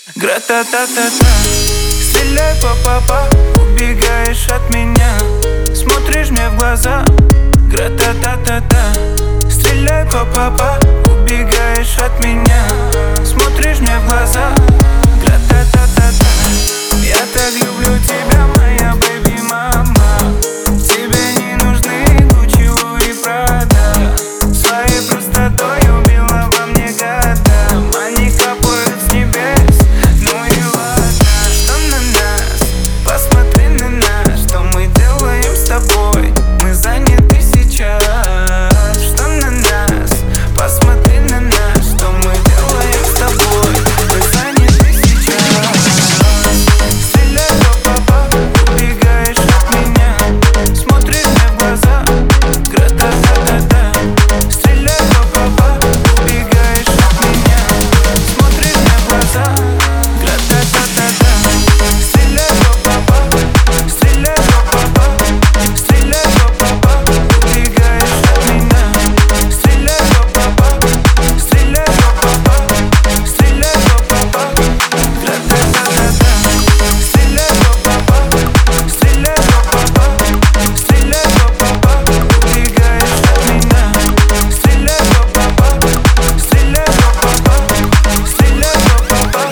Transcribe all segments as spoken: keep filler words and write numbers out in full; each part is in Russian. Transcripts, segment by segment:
Гра-та-та-та-та. Стреляй, па-па-па, убегаешь от меня, смотришь мне в глаза. Гра-та-та-та-та. Стреляй, па-па-па, убегаешь от меня, смотришь мне в глаза. Гра-та-та-та-та. Я так люблю тебя, моя бэби-мама. Тебе не нужны Гуччи и Прада. Своей простотой убила во мне года. Мани капают с небес, ну и ладно. Что на нас? Посмотри на нас. Что мы делаем с тобой? Мы заняты сейчас. Что на нас? Посмотри на нас. Что мы делаем с тобой? Мы заняты сейчас. Стреляй, па-па-па, убегаешь от меня, смотришь мне в глаза. Гра-та-та-та-та. Стреляй, па-па-па, убегаешь от меня, смотришь мне в глаза. Гра-та-та-та-та. Стреляй, па-па-па, стреляй, па-па-па, стреляй, па-па-па, убегаешь от меня. Стреляй, па-па-па, стреляй, па-па-па, стреляй, па-па-па. Гра-та-та-та-та. Стреляй, па-па-па, стреляй, па-па-па, стреляй, па-па-па, убегаешь от меня. Стреляй, па-па-па, стреляй, па-па-па, стреляй, па-па-па.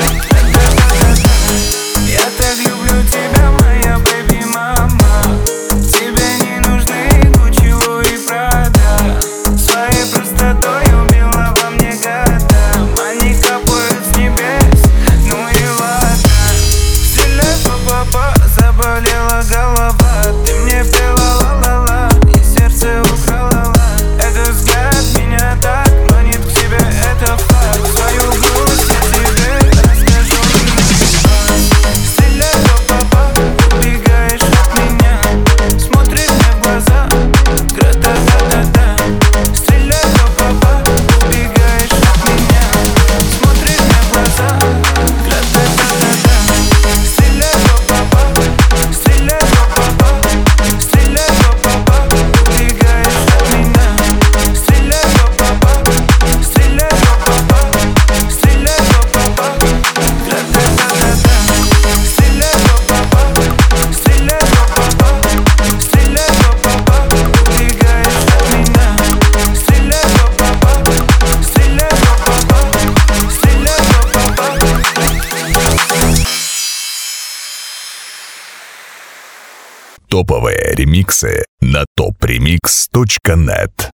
Я так люблю тебя, моя бэби-мама. Тебе не нужны Гуччи и Прада. Своей простотой убила во мне года. Мани капают с небес, ну и ладно. Стреляй, па-па-па, заболела голова. Ты мне пела ла-ла-ла, и сердце украла. Этот взгляд меня так манит к себе, это факт. Свою грусть я тебе расскажу. Стреляй, па-па-па, убегаешь от меня, смотришь мне в глаза. Гра-та-та-та-та. Стреляй, па-па-па, убегаешь от меня, смотришь мне в глаза. Гра-та-та-та-та. Стреляй, па-па-па, стреляй, па-па-па, стреляй, па-па-па, убегаешь от меня. Стреляй, па-па-па, стреляй, па-па-па, стреляй, па-па-па. Гра-та-та-та-та. Стреляй, па-па-па, стреляй, па-па-па, стреляй, па-па-па, убегаешь от меня. Стреляй, па-па-па, стреляй, па-па-па, стреляй, па-па-па. Топовые ремиксы на топ ремикс точка нет.